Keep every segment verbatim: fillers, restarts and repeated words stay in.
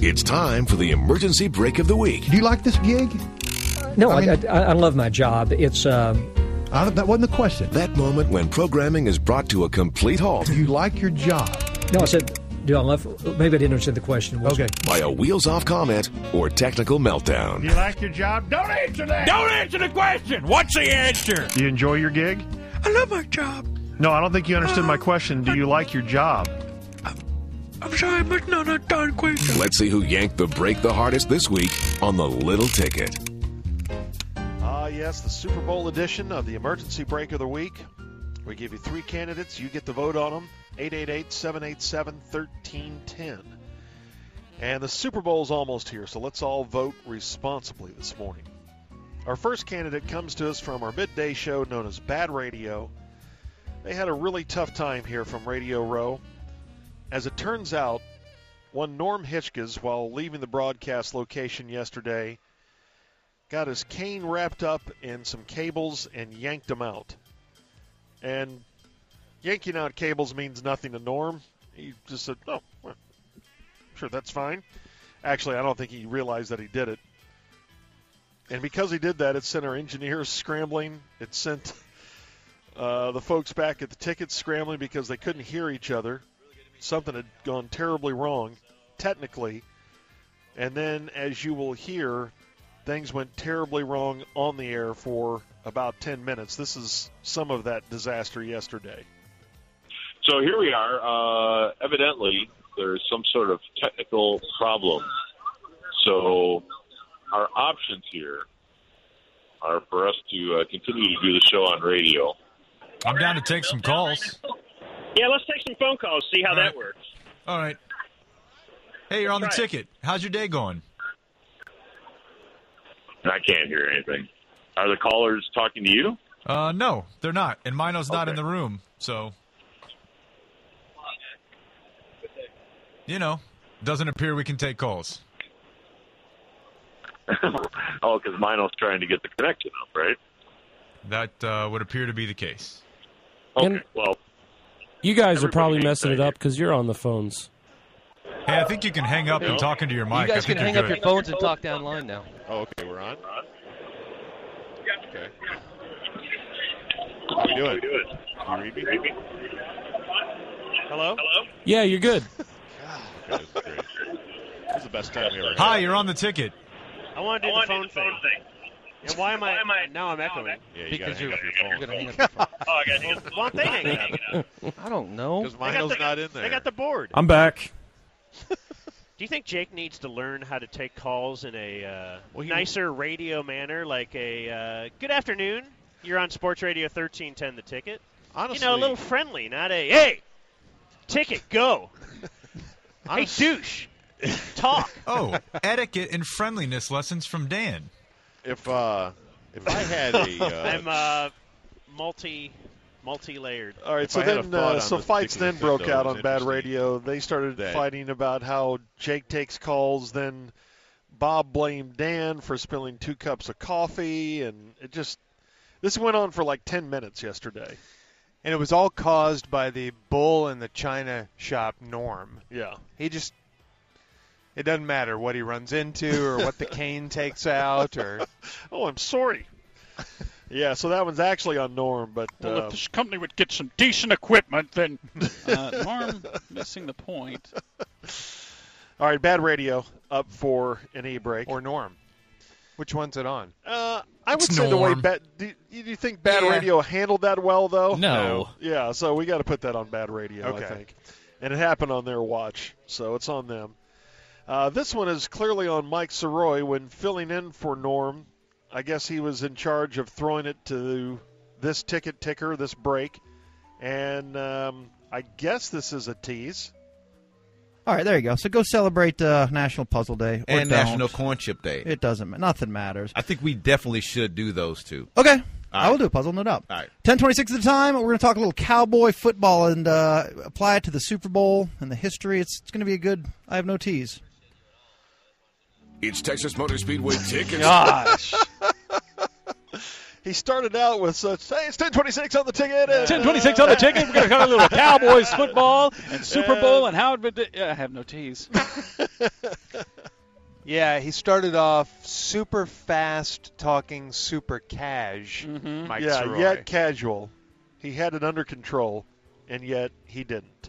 It's time for the emergency break of the week. Do you like this gig? No, I I, mean- I, I love my job. It's uh, I don't, that wasn't the question. That moment when programming is brought to a complete halt Do you like your job? no. I said, do I love? Maybe I didn't understand the question. Was Okay. by a wheels-off comment or technical meltdown. You like your job? Don't answer that. Don't answer the question. What's the answer? Do you enjoy your gig? I love my job. No, I don't think you understood my question. Do you like your job? I'm sorry, but not a darn question. Let's see who yanked the break the hardest this week on the Little Ticket. Ah, yes, the Super Bowl edition of the Emergency Break of the Week. We give you three candidates. You get the vote on them. eight eight eight, seven eight seven, one three one zero. And the Super Bowl's almost here, so let's all vote responsibly this morning. Our first candidate comes to us from our midday show known as Bad Radio. They had a really tough time here from Radio Row. As it turns out, one Norm Hitchkes, while leaving the broadcast location yesterday, got his cane wrapped up in some cables and yanked them out. And yanking out cables means nothing to Norm. He just said, oh, well, sure, that's fine. Actually, I don't think he realized that he did it. And because he did that, it sent our engineers scrambling. It sent uh, the folks back at the ticket scrambling because they couldn't hear each other. Something had gone terribly wrong, technically. And then, as you will hear, things went terribly wrong on the air for about ten minutes. This is some of that disaster yesterday. So here we are. Uh, evidently, there's some sort of technical problem. So our options here are for us to uh, continue to do the show on radio. I'm down to take some calls. Yeah, let's take some phone calls, see how All that right. works. All right. Hey, you're on the Let's try it. ticket. How's your day going? I can't hear anything. Are the callers talking to you? Uh, no, they're not. And Mino's not Okay. in the room, so. You know, doesn't appear we can take calls. Oh, because Mino's trying to get the connection up, right? That uh, would appear to be the case. Okay, And- well, You guys are Everybody probably hangs messing it tight up because you're on the phones. Hey, I think you can hang up and talk into your mic. You I guys think can hang you're up good. your phones and talk down line now. Oh, okay, we're on? Okay. How we doing? You read me? Hello? Hello? Yeah, you're good. God, that's great. This is the best time you ever had. Hi, you're on the ticket. I want to do the phone thing. And why am I, am I- now I'm echoing? Yeah, you Because gotta hang you're, up your you're phone. going to hang up your phone. Oh, I got to hang up. Why don't they hang up? I don't know. Because They got Mino's the- not in there. They got the board. I'm back. Do you think Jake needs to learn how to take calls in a uh, Well, he- nicer radio manner, like a uh, good afternoon, you're on Sports Radio thirteen ten The Ticket? Honestly, You know, a little friendly, not a, hey, ticket, go. Hey, douche, talk. Oh, etiquette and friendliness lessons from Dan. if uh, if I had a, uh, I'm uh, multi, multi-layered. all right, if so I had a then thought uh, on so this fights particular then broke thing, though, out it was on Bad interesting Radio. They started that- fighting about how Jake takes calls. Then Bob blamed Dan for spilling two cups of coffee, and it just this went on for like ten minutes yesterday. And it was all caused by the bull in the china shop, Norm. Yeah. He just, it doesn't matter what he runs into or what the cane takes out or. Oh, I'm sorry. Yeah, so that one's actually on Norm, but Well, uh, if this company would get some decent equipment, then uh, Norm missing the point. all right, Bad Radio up for an e-break. Or Norm. Which one's it on? Uh, I would It's say the way Norm. bad. Do, do you think Bad Yeah. Radio handled that well, though? No. Yeah, so we got to put that on Bad Radio, Okay. I think. And it happened on their watch, so it's on them. Uh, this one is clearly on Mike Soroy when filling in for Norm. I guess he was in charge of throwing it to this ticket ticker, this break. And um, I guess this is a tease. All right, there you go. So go celebrate uh, National Puzzle Day. Or And don't. National Corn Chip Day. It doesn't ma- Nothing matters. I think we definitely should do those two. Okay. I right. will do a puzzle, no doubt. All right. ten twenty-six at the time. We're going to talk a little cowboy football and uh, apply it to the Super Bowl and the history. It's, it's going to be a good I have no tease. It's Texas Motor Speedway tickets. Gosh. he started out with such, hey, it's ten twenty-six on the ticket. And, ten twenty-six on the ticket. We're going to talk a little Cowboys football and Super Bowl and how it would. I have no teas. Yeah, he started off super fast, talking super cash. Mm-hmm. Mike yeah, Soroy. yet casual. He had it under control, and yet he didn't.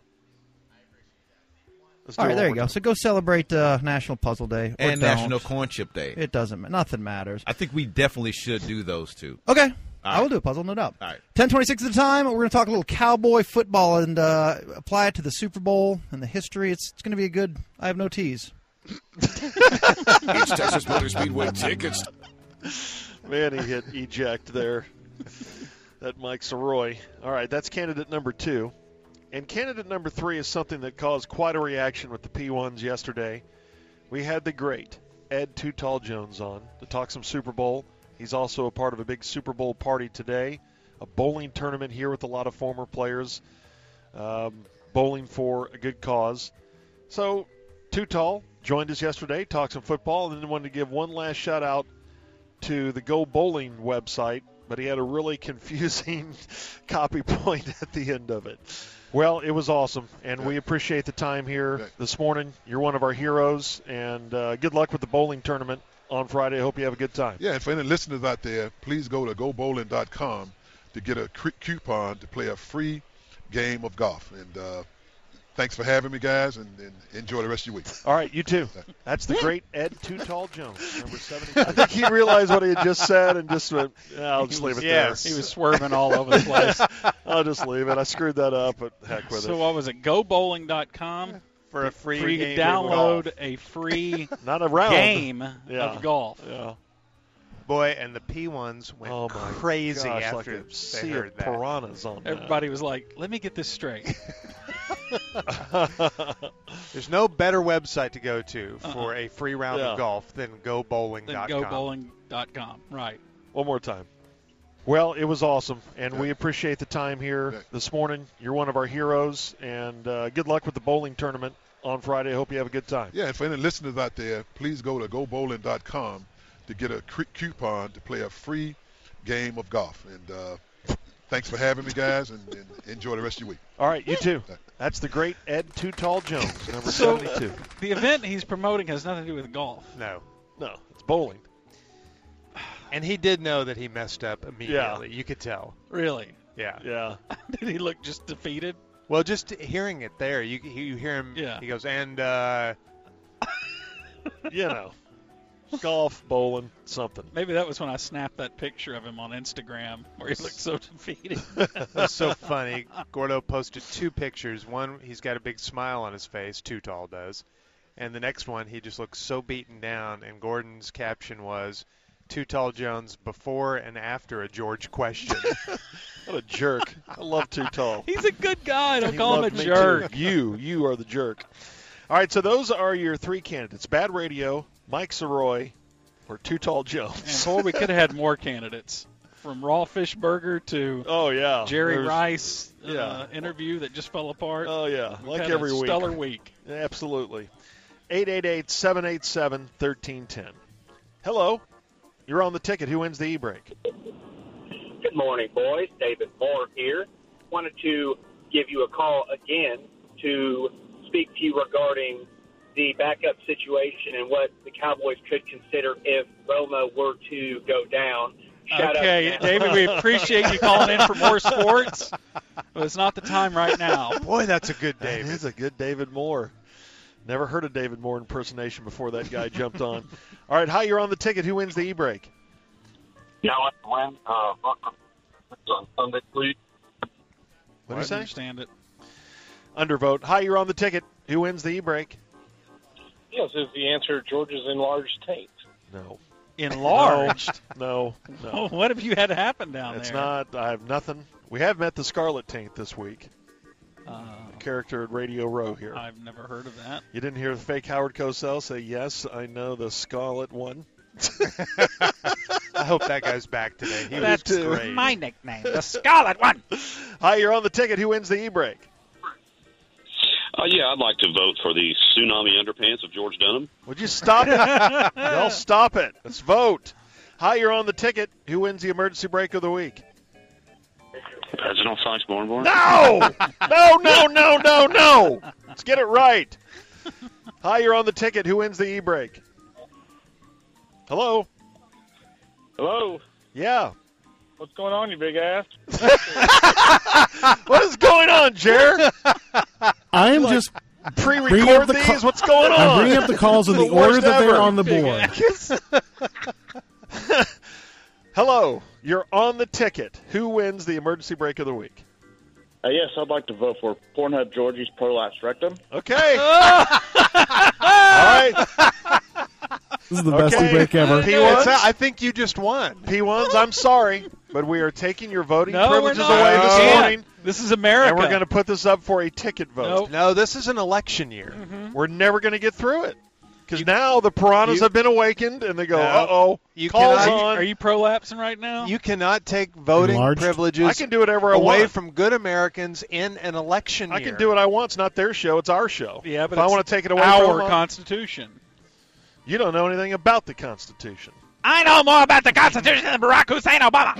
Let's All do right, it there one you more go. So go celebrate uh, National Puzzle Day. Or And don't. National Corn Chip Day. It doesn't matter. Nothing matters. I think we definitely should do those two. Okay. All I will right. do a puzzle, no doubt. All right. ten twenty-six at the time. We're going to talk a little cowboy football and uh, apply it to the Super Bowl and the history. It's, it's going to be a good. I have no teas. It's Texas Motor Speedway tickets. Man, he hit eject there. That Mike Soroy. All right, that's candidate number two. And candidate number three is something that caused quite a reaction with the P ones yesterday. We had the great Ed Too Tall Jones on to talk some Super Bowl. He's also a part of a big Super Bowl party today, a bowling tournament here with a lot of former players, um, bowling for a good cause. So Too Tall joined us yesterday, talked some football, and then wanted to give one last shout-out to the Go Bowling website, but he had a really confusing copy point at the end of it. Well, it was awesome, and yeah. we appreciate the time here yeah. this morning. You're one of our heroes, and uh, good luck with the bowling tournament on Friday. I hope you have a good time. Yeah, and for any listeners out there, please go to go bowling dot com to get a c- coupon to play a free game of golf. And uh, thanks for having me, guys, and, and enjoy the rest of your week. All right, you too. That's the great Ed Too Tall Jones, number seventy. I think he realized what he had just said and just went, yeah, I'll just leave it yes. there. He was swerving all over the place. I'll just leave it. I screwed that up, but heck with so it. So what was it, go bowling dot com? For a free, free game download of a free Not a round. game yeah. of golf. Yeah. Boy, and the P ones went oh crazy gosh, after like a they sea heard of that. piranhas on Everybody was like, let me get this straight. There's no better website to go to for uh-uh. a free round yeah. of golf than go bowling dot com. Than go bowling dot com, right. One more time. Well, it was awesome, and yeah. we appreciate the time here yeah. this morning. You're one of our heroes, and uh, good luck with the bowling tournament on Friday. I hope you have a good time. Yeah, and for any listeners out there, please go to go bowling dot com to get a c- coupon to play a free game of golf. And uh, thanks for having me, guys, and, and enjoy the rest of your week. All right, you too. That's the great Ed Too Tall Jones, number so, seventy-two. The event he's promoting has nothing to do with golf. No. No, it's bowling. And he did know that he messed up immediately. Yeah. You could tell. Really? Yeah. Yeah. Did he look just defeated? Well, just hearing it there, you you hear him. Yeah. He goes, and uh, you know, golf, bowling, something. Maybe that was when I snapped that picture of him on Instagram where he looked so defeated. It was so funny. Gordo posted two pictures. One, he's got a big smile on his face. Too Tall does. And the next one, he just looks so beaten down. And Gordon's caption was, Too Tall Jones before and after a George question. What a jerk. I love Too Tall. He's a good guy. Don't he call him a jerk. Too. You, you are the jerk. All right, so those are your three candidates. Bad Radio, Mike Soroy, or Too Tall Jones. And boy, we could have had more candidates. From Raw Fish Burger to oh yeah Jerry There's, Rice uh, yeah. interview that just fell apart. Oh yeah, We've like had every a week. Stellar week. Absolutely. eight eight eight, seven eight seven, one three one zero. Hello. You're on the ticket. Who wins the e-break? Good morning, boys. David Moore here. Wanted to give you a call again to speak to you regarding the backup situation and what the Cowboys could consider if Roma were to go down. Shout okay, out David, we appreciate you calling in for more sports, but it's not the time right now. Boy, that's a good David. That is a good David Moore. Never heard a David Moore impersonation before that guy jumped on. All right, hi, you're on the ticket. Who wins the e-break? Yeah, I like to win. Uh, on Sunday, please. What do you say? I understand it. Undervote. Hi, you're on the ticket. Who wins the e-break? Yes, is the answer George's enlarged taint? No. Enlarged? No. no. Oh, what have you had happen down it's there? It's not. I have nothing. We have met the Scarlet Taint this week. Uh, a character at Radio Row here. I've never heard of that. You didn't hear the fake Howard Cosell say, yes, I know the Scarlet one? I hope that guy's back today. He That's was great. my nickname, the Scarlet one. Hi, you're on the ticket. Who wins the e-break? Uh, yeah, I'd like to vote for the Tsunami Underpants of George Dunham. Would you stop it? Y'all stop it. Let's vote. Hi, you're on the ticket. Who wins the emergency break of the week? Reginald Fox Bornborn. No! No, no, no, no, no! Let's get it right. Hi, you're on the ticket. Who wins the e-break? Hello? Hello. Yeah. What's going on, you big ass? What is going on, Jer? I am just pre-record bringing up the these? ca- What's going on? I'm bringing up the calls in the, The order worst that they're ever. on the board. Hello, you're on the ticket. Who wins the emergency break of the week? Uh, yes, I'd like to vote for Pornhub Georgie's prolapse rectum. Okay. All right. This is the best Okay. e-break ever. P ones, I think you just won. P ones, I'm sorry, but we are taking your voting No, privileges we're not. away this No. morning. This is America. And we're going to put this up for a ticket vote. Nope. No, this is an election year. We're never going to get through it. Because now the piranhas you- have been awakened, and they go, No. uh-oh, You calls cannot- on. Are you prolapsing right now? You cannot take voting Enlarged? privileges I can do whatever I away want. from good Americans in an election I year. can do what I want. It's not their show. It's our show. Yeah, but if I it's want to take it away our from them, Constitution. you don't know anything about the Constitution. I know more about the Constitution than Barack Hussein Obama.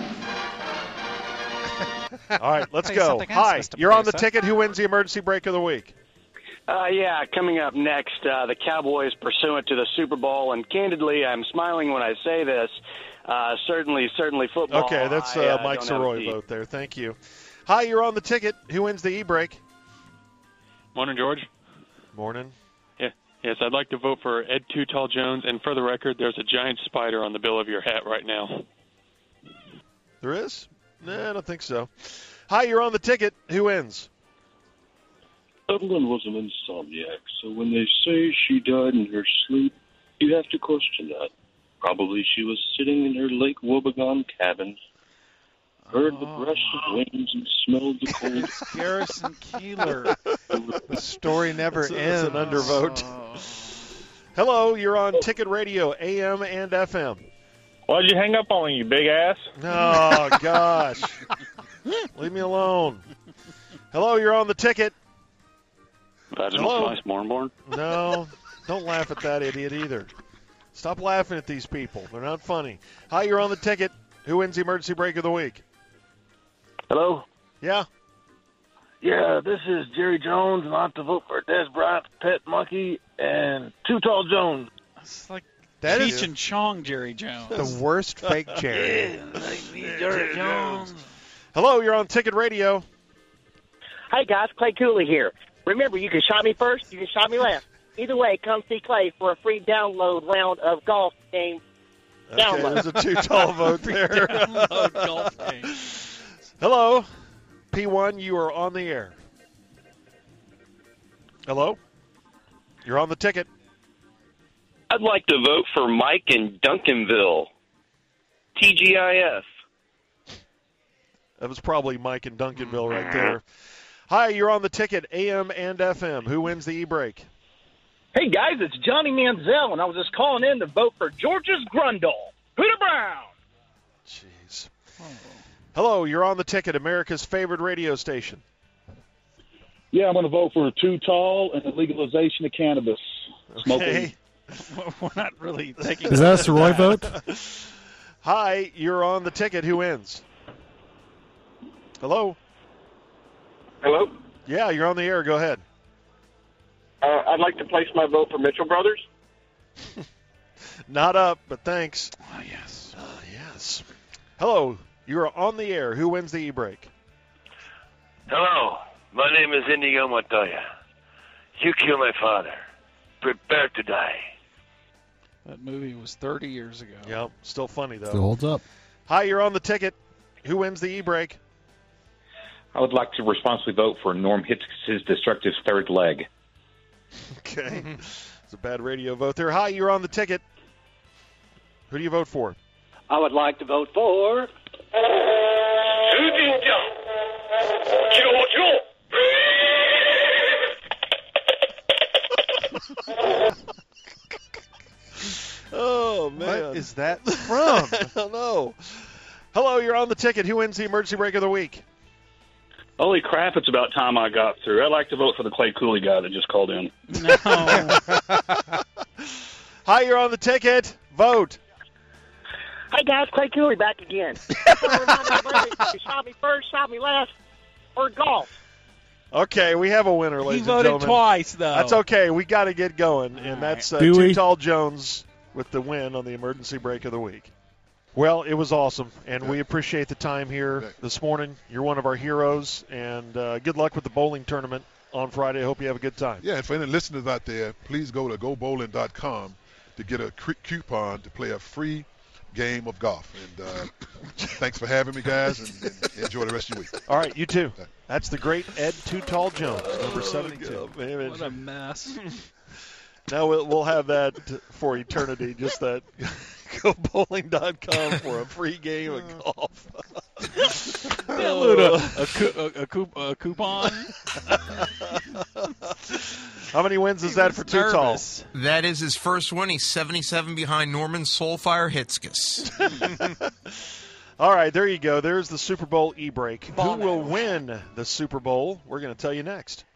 All right, let's Say go. something else, Hi, Mister you're on the Producer. ticket. Who wins the emergency break of the week? Uh, yeah, coming up next, uh, the Cowboys pursuant to the Super Bowl. And candidly, I'm smiling when I say this. Uh, certainly, certainly football. Okay, that's I, uh, uh, Mike don't have a Soroy team. vote there. Thank you. Hi, you're on the ticket. Who wins the e-break? Morning, George. Morning. Yeah. Yes, I'd like to vote for Ed Too Tall Jones. And for the record, there's a giant spider on the bill of your hat right now. There is? No, I don't think so. Hi, you're on the ticket. Who wins? Evelyn was an insomniac, so when they say she died in her sleep, you have to question that. Probably she was sitting in her Lake Wobegon cabin, heard the brush of wings and smelled the cold. Garrison Keillor. The story never It's, a- ends. it's an undervote. Hello, you're on Ticket Radio, A M and F M. Why'd you hang up on me, you big ass? Oh, gosh. Leave me alone. Hello, you're on the ticket. Hello? Slice Mornborn. No, don't laugh at that idiot either. Stop laughing at these people. They're not funny. Hi, you're on the ticket. Who wins the emergency break of the week? Hello? Yeah? Yeah, this is Jerry Jones, and I have to vote for Des Bryant, Pet Monkey, and Too Tall Jones. It's like That Cheech is and Chong Jerry Jones. the worst fake Jerry. Jerry Jones. Hello, you're on Ticket Radio. Hey, guys, Clay Cooley here. Remember, you can shot me first, you can shot me last. Either way, come see Clay for a free download round of golf game. Okay, Download. there's a too-tall vote there. Download golf game. Hello, P one, you are on the air. Hello? You're on the ticket. I'd like to vote for Mike in Duncanville. T G I F. That was probably Mike in Duncanville right there. Hi, you're on the ticket, A M and F M. Who wins the e-break? Hey, guys, it's Johnny Manziel, and I was just calling in to vote for George's Grundle. Hooter Brown. Jeez. Hello, you're on the ticket, America's favorite radio station. Yeah, I'm going to vote for Too Tall and the legalization of cannabis. Okay. We're not really taking. Is that a Soroy vote? Hi, you're on the ticket. Who wins? Hello? Hello? Yeah, you're on the air. Go ahead. Uh, I'd like to place my vote for Mitchell Brothers. Not up, but thanks. Oh, yes. Uh, yes. Hello, you're on the air. Who wins the e-break? Hello, my name is Inigo Montoya. You killed my father. Prepare to die. That movie was thirty years ago. Yep, still funny, though. Still holds up. Hi, you're on the ticket. Who wins the e-break? I would like to responsibly vote for Norm Hitz's destructive third leg. Okay. It's a bad radio vote there. Hi, you're on the ticket. Who do you vote for? I would like to vote for. Oh, man. What is that from? I don't know. Hello, you're on the ticket. Who wins the emergency break of the week? Holy crap, it's about time I got through. I'd like to vote for the Clay Cooley guy that just called in. No. Hi, you're on the ticket. Vote. Hey guys, Clay Cooley back again. Just want to remind everybody, you shot me first, shot me last, or golf. Okay, we have a winner, ladies and voted gentlemen. twice, though. That's okay. We got to get going, and that's uh, Do Too we? Tall Jones with the win on the emergency break of the week. Well, it was awesome, and we appreciate the time here this morning. You're one of our heroes, and uh, good luck with the bowling tournament on Friday. I hope you have a good time. Yeah, and for any listeners out there, please go to go bowling dot com to get a c- coupon to play a free game of golf. And uh, thanks for having me, guys, and, and enjoy the rest of your week. All right, you too. That's the great Ed Too Tall Jones, number Oh, seventy-two. God, man, what a mess. Now we'll, we'll have that for eternity, just that go bowling dot com for a free game of golf. Download a, a, coup- a, a, coup- a coupon. How many wins is He that was for Too Tall? nervous. That is his first win. He's seventy-seven behind Norman Soulfire Hitzkes. All right, there you go. There's the Super Bowl e-break. Who will win the Super Bowl? We're going to tell you next.